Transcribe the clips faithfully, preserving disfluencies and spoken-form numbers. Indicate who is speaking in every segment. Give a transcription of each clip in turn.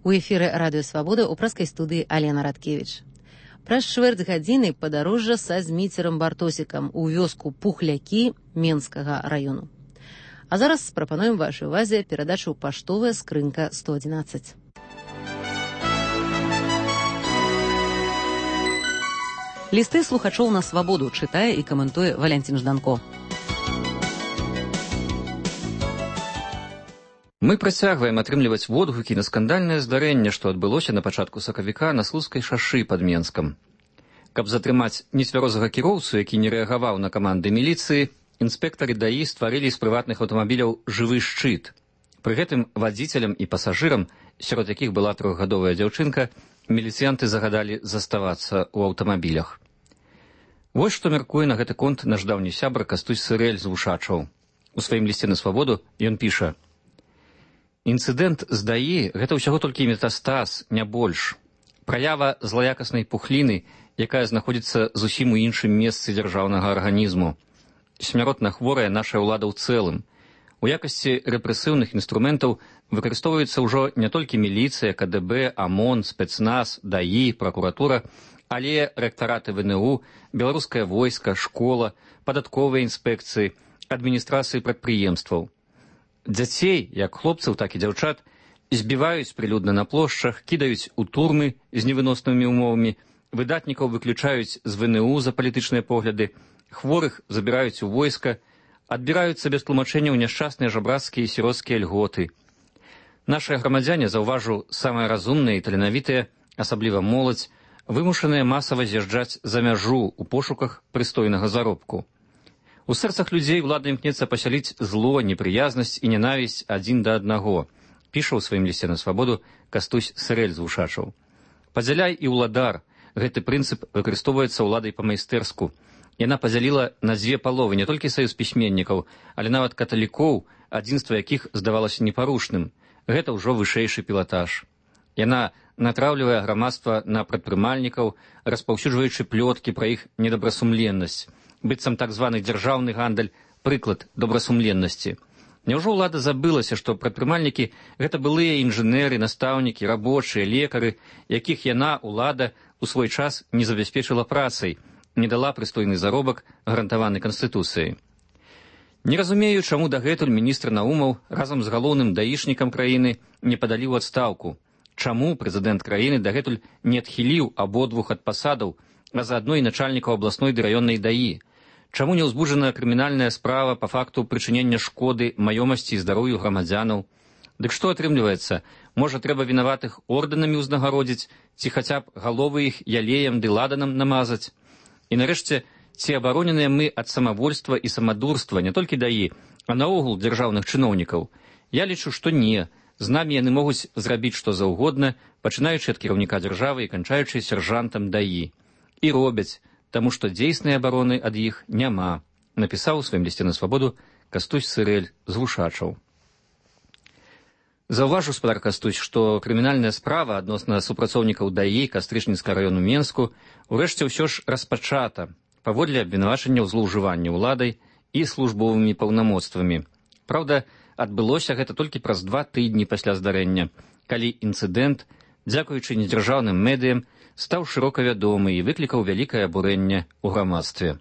Speaker 1: У эфіры радыё Свабода ў праскай студыі Алена Радкевіч. Праз чвэрць гадзіны падарожжа са зміцерам Бартосікам у вёску Пухлякі Менскага раёну. А зараз прапануем вашай увазе перадачу «Паштовая скрынка сто адзінаццаць». Лісты слухачоў на Свабоду чытае і каментуе Валянцін Жданко.
Speaker 2: Мы працягваем атрымліваць водгукі на скандальнае здарэнне, што адбылося на пачатку сакавіка на Слуцкай шашы пад Менскам. Каб затрымаць нецвярозага кіроўцу, які не рэагаваў на каманды міліцыі, інспектары даі стварылі з прыватных аўтамабіляў жывы шчыт. Пры гэтым вадзіцелям і пасажырам, сярод якіх была трохгадовая дзяўчынка, міліцыянты загадалі заставацца ў аўтамабілях. Вось што мяркуе на гэты конт наш даўні сябра Кастусь Сырэль з Вушачаў. У сваім лісце на Свабоду ён піша: «Інцыдэнт з даі – гэта ўсяго толькі метастаз, не больш. Праява злаякаснай пухліны, якая знаходзіцца зусім у іншым месцы дзяржаўнага арганізму. Смяротна хворая наша ўлада ў цэлым. У якасці рэпрэсіўных інструментаў выкарыстоўваецца ўжо не толькі міліцыя, ка дэ бэ, АМОН, спецназ, даі, пракуратура, але рэктараты вэ эн у, беларускае войска, школа, падатковыя інспекцыі, адміністрацыі прадпрыемстваў. Дзяцей, як хлопцаў, так і дзяўчат, збіваюць прылюдна на плошчах, кідаюць у турмы з невыноснымі ўмовамі, выдатнікаў выключаюць з вэ эн у за палітычныя погляды, хворых забіраюць у войска, адбіраюцца без тлумачэнняў няшчасныя жабрацкія і сіроцкія льготы. Нашыя грамадзяне, заўважу, самыя разумныя і таленавітыя, асабліва моладзь, вымушаныя масава з'язджаць за мяжу ў пошуках прыстойнага заробку. У сэрцах людзей ўлада імкнецца пасяліць зло, непрыязнасць і нянавісць адзін да аднаго, піша ў сваім лісце на Свабоду Кастусь Сырэль з Вушачаў. Падзяляй і ўладар. Гэты прынцып выкарыстоўваецца ўладай па-майстэрску. Яна падзяліла на дзве паловы не толькі саюз пісьменнікаў, але нават каталікоў, адзінства якіх здавалася непарушным. Гэта ўжо вышэйшы пілатаж. Яна натраўлівае грамадства на прадпрымальнікаў, распаўсюджваючы плёткі пра іх недобрасумленнасць. Быццам так званы дзяржаўны гандаль – прыклад добрасумленнасці. Няўжо ўлада забылася, што прадпрымальнікі – гэта былыя інжынеры, настаўнікі, рабочыя, лекары, якіх яна, ўлада, у свой час не забяспечыла працай, не дала прыстойны заробак, гарантаваны Канстытуцыяй. Не разумею, чаму дагэтуль міністр Наумаў разам з галоўным даішнікам краіны не падалі ў адстаўку. Чаму прэзідэнт краіны дагэтуль не адхіліў абодвух ад пасадаў, а заадно і начальнікаў абласной ды раённай даі? Чаму не ўзбуджана крымінальная справа па факту прычынення шкоды маёмасці і здароўю грамадзянаў? Дык што атрымліваецца? Можа, трэба вінаватых ордэнамі ўзнагародзіць, ці хаця б галовы іх ялеем ды ладанам намазаць? І нарэшце, ці абароненыя мы ад самавольства і самадурства не толькі даі, а наогул дзяржаўных чыноўнікаў? Я лічу, што не. З намі яны могуць зрабіць што заўгодна, пачынаючы ад кіраўніка дзяржавы і канчаючы сяржантам даі. І робяць, таму што дзейснай абароны ад іх няма, напісаў у сваім лісце на Свабоду Кастусь Сырэль з Вушачаў. Заўважу, спадар Кастусь, што крымінальная справа адносна супрацоўнікаў даі Кастрычніцкага раёну Менску урэшце ўсё ж распачата паводле абвінавачання ў злоўжыванні ўладай і службовымі паўнамоцтвамі. Праўда, адбылося гэта толькі праз два тыдні пасля здарэння, калі інцыдэнт, дзякуючы недзяржаўным медыям, стаў шырока вядомы і выклікаў вялікае абурэнне ў грамадстве.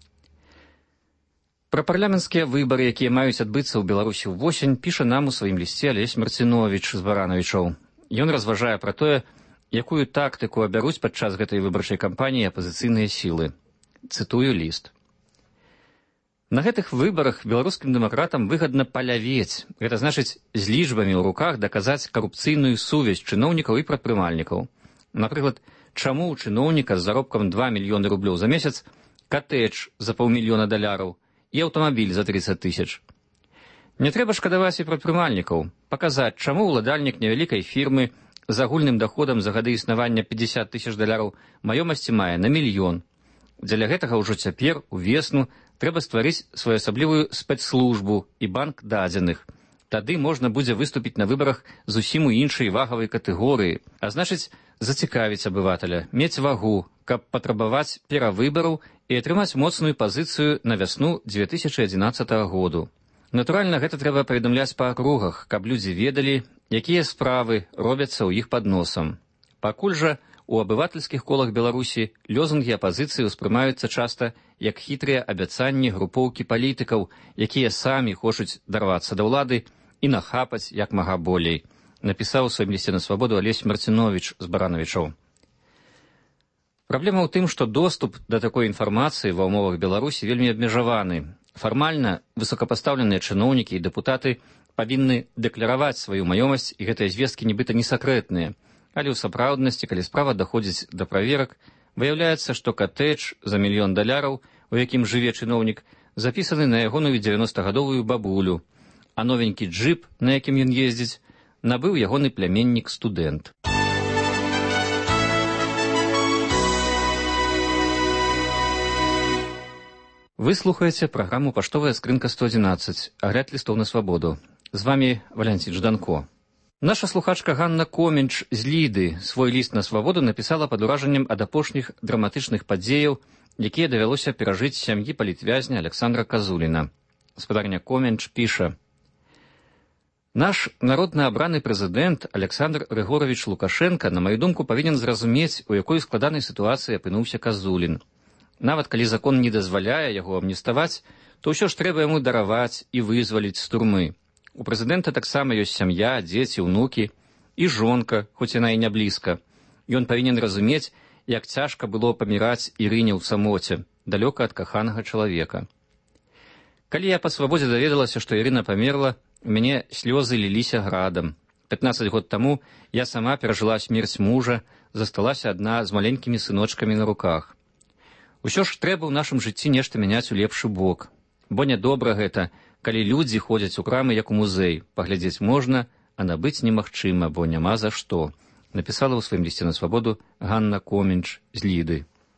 Speaker 2: Пра парламенцкія выбары, якія маюць адбыцца ў Беларусі ўвосень, піша нам у сваім лісце Алесь Марцинович з Баранавічаў. Ён разважае пра тое, якую тактыку абяруць падчас гэтай выбарчай кампаніі апазіцыйныя сілы. Цытую ліст. На гэтых выбарах беларускім дэмакратам выгадна палявець, гэта значыць з лічбамі ў руках даказаць карупцыйную сувязь чыноўнікаў і прадпрымальнікаў. Напрыклад, чаму ў чыноўніка з заробкам два мільёны рублёў за месяц катэдж за паўмільёна даляраў і аўтамабіль за трыццаць тысяч. Не трэба шкадаваць і прадпрымальнікаў, паказаць, чаму ўладальнік невялікай фірмы з агульным даходам за гады існавання пятьдесят тысяч даляраў маёмасці мае на мільён. Дзеля гэтага ўжо цяпер, увесну, трэба стварыць своеасаблівую спецслужбу і банк дадзеных. Тады можна будзе выступіць на выбарах зусім у іншай вагавай катэгорыі, а значыць, зацікавіць абывателя, мець вагу, каб патрабаваць перавыбараў і атрымаць моцную пазіцыю на вясну две тысячы адзінаццатага году. Натуральна, гэта трэба паведамляць па акругах, каб людзі ведалі, якія справы робяцца ў іх пад носам. Пакуль жа у абывательскіх колах Беларусі лёзунгі апазіцыі ўспрымаюцца часта як хітрыя абяцанні групоўкі палітыкаў, якія самі хочуць дарвацца да ўлады і нахапаць як мага болей, напісаў у сваім лісце на свабоду Алесь Марціновіч з Баранавічоў. Праблема ў тым, што доступ да такой інфармацыі ва ўмовах Беларусі вельмі абмежаваны. Фармальна высокапастаўленыя чыноўнікі і дэпутаты павінны дэклараваць сваю маёмасць, і гэтыя звесткі нібыта не сакрэтныя. Але ў сапраўднасці, калі справа даходзіць да праверак, выяўляецца, што катэдж за мільён даляраў, у якім жыве чыноўнік, запісаны на ягоную дзевяностагадовую бабулю, а новенькі джып, на якім ён ездзіць, набыў ягоны пляменнік-студэнт. Вы слухаеце праграму «Паштовая скрынка сто адзінаццаць», агляд лістоў на свабоду. З вамі Валянцій Жданко. Наша слухачка Ганна Коменч з Ліды свой ліст на свабоду напісала пад уражаннем ад апошніх драматычных падзеяў, якія давялося перажыць сям'і палітвязня Александра Казуліна. Спадарня Коменч піша: «Наш народна абраны прэзідэнт Александр Григорович Лукашенко, на маю думку, павінен зразумець, у якой складанай сітуацыі апынуўся Казулін. Нават калі закон не дазваляе яго амніставаць, то ўсё ж трэба яму дараваць і вызваліць з турмы. У прэзідэнта таксама ёсць сям'я, дзеці, унукі і жонка, хоць яна і не блізка. Ён павінен разумець, як цяжка было паміраць Ірыне ў самоце, далёка ад каханага чалавека. Калі я па свабодзе даведалася, што Ірына памерла, у мяне слёзы ліліся градам. пятнаццаць год таму я сама перажыла смерць мужа, засталася адна з маленькімі сыночкамі на руках. Усё ж трэба ў нашым жыцці нешта мяняць у лепшы бок. Бо нядобра гэта, калі людзі ходзяць у крамы як у музей. Паглядзець можна, а набыць немагчыма, бо няма за што, напісала ў сваім лісце на свабоду Ганна Коменч з Ліды.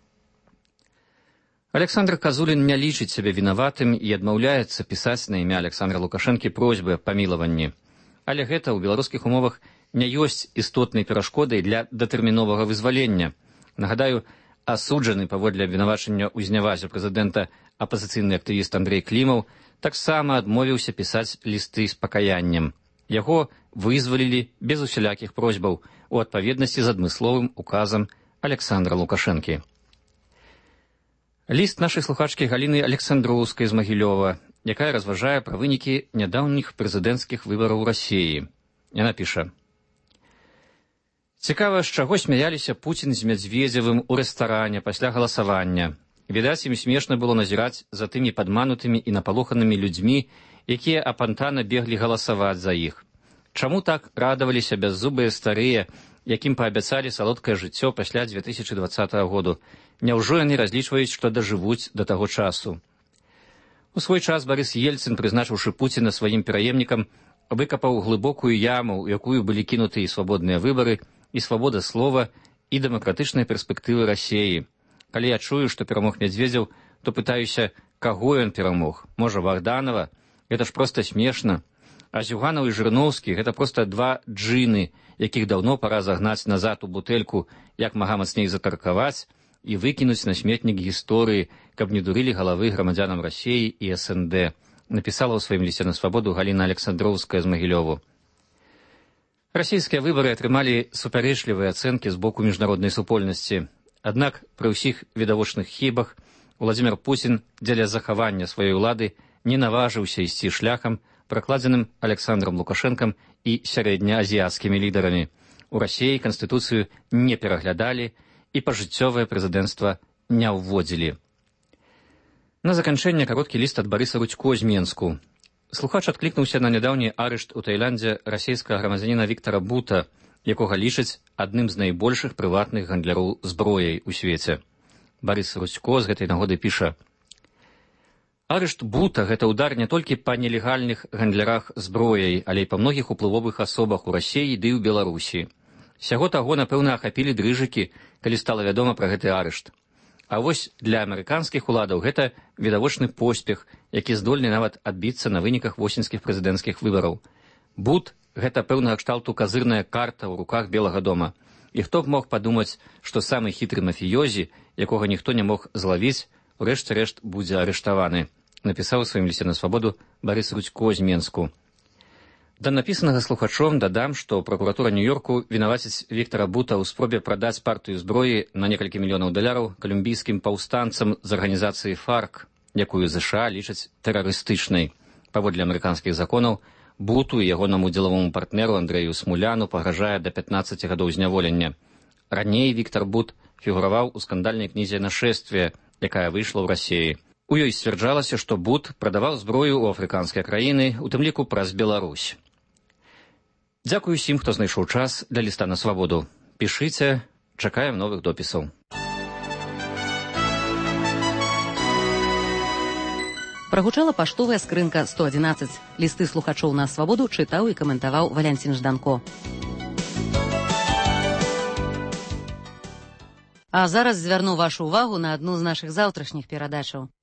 Speaker 2: Александр Казулін не лічыць сябе вінаватым і адмаўляецца пісаць на імя Александра Лукашэнкі просьбы аб памілаванні. Але гэта ў беларускіх умовах не ёсць істотнай перашкодай для датэрміновага вызвалення. Нагадаю, асуджаны паводле абвінавачання ў знявазе прэзідэнта апазіцыйны актывіст Андрэй Клімаў таксама адмовіўся пісаць лісты з пакаяннем. Яго вызвалілі без усялякіх просьбаў у адпаведнасці з адмысловым указам Александра Лукашэнкі. Ліст нашай слухачкі Галіны Александроўскай з Магілёва, якая разважае пра вынікі нядаўніх прэзідэнцкіх выбараў у Расіі. Яна піша: «Цікава, з чаго смяяліся Пуцін з Мядзведзевым у рэстаране пасля галасавання. Відаць, ім смешна было назіраць за тымі падманутымі і напалоханымі людзьмі, якія апантана беглі галасаваць за іх. Чаму так радаваліся бяззубыя старыя, якім паабяцалі салодкае жыццё пасля дзве тысячы дваццатага году? Няўжо яны разлічваюць, што дажывуць да таго часу?» У свой час Барыс Ельцын, прызначыўшы Пуціна сваім пераемнікам, выкапаў глыбокую яму, у якую былі кінуты і свабодныя выбары, і свабода слова, і дэмакратычныя перспектывы Расіі. Калі я чую, што перамог Мядзведзеў, то пытаюся, каго ён перамог? Можа, Богданова? Гэта ж проста смешна. А Зюганаў і Жырноўскі — гэта проста два джыны, якіх даўно пара загнаць назад у бутэльку, як мага мацней закаркаваць і выкінуць на сметнік гісторыі, каб не дурылі галавы грамадзянам Расіі і эс эн дэ, напісала ў сваім лісце на свабоду Галіна Александроўская з Магілёву. Расійскія выбары атрымалі супярэчлівыя ацэнкі з боку міжнароднай супольнасці. Аднак пры ўсіх відавочных хібах Владзімір Пуцін дзеля захавання сваёй улады не наважыўся ісці шляхам, пракладзеным Александром Лукашэнкам і сярэднеазіяцкімі лідарамі. У Расіі канстытуцыю не пераглядалі і пажыццёвае прэзідэнцтва не ўводзілі. На заканчэнне кароткі ліст ад Барыса Рудзько з Менску. Слухач адклікнуўся на нядаўні арышт у Таіландзе расійскага грамадзяніна Віктара Бута, якога лічаць адным з найбольшых прыватных гандляроў зброяй у свеце. Барыс Рудзько з гэтай нагоды піша: «Арышт Бута — гэта ўдар не толькі па нелегальных гандлярах зброяй, але і па многіх уплывовых асобах у Расіі ды ў Беларусі. Сяго таго, напэўна, ахапілі дрыжыкі, калі стала вядома пра гэты арышт. А вось для амерыканскіх уладаў гэта відавочны поспех, які здольны нават адбіцца на выніках восеньскіх прэзідэнцкіх выбараў. Бут — гэта пэўнага кшталту казырная карта ў руках Белага дома. І хто б мог падумаць, што самы хітры мафіёзі, якога ніхто не мог злавіць, у рэшце рэшт будзе арыштаваны. напісаў у сваім лісце на свабоду Барыс Рудзько з Менску. Да напісанага слухачом дадам, што пракуратура Нью-Йорку вінаваціць Віктара Бута ў спробе прадаць партыю зброі на некалькі мільёнаў даляраў калумбійскім паўстанцам з арганізацыі фарк, якую ЗША лічаць тэрарыстычнай. Паводле амерыканскіх законаў, Буту і ягонаму дзелавому партнеру Андрэю Смуляну пагражае да пятнаццаці гадоў зняволення. Раней Віктар Бут фігураваў у скандальнай кнізе «Нашествие», якая выйшла ў Расіі. У ёй сцвярджалася, што Бут прадаваў зброю ў афрыканскія краіны, у тым ліку праз Беларусь. Дзякую усім, хто знайшоў час для ліста на свабоду. Пішыце, чакаем новых допісаў.
Speaker 1: Прагучала паштовая скрынка сто адзінаццаць. Лісты слухачоў на свабоду чытаў і каментаваў Валянцін Жданко. А зараз звярну вашу ўвагу на адну з нашых заўтрашніх перадачаў.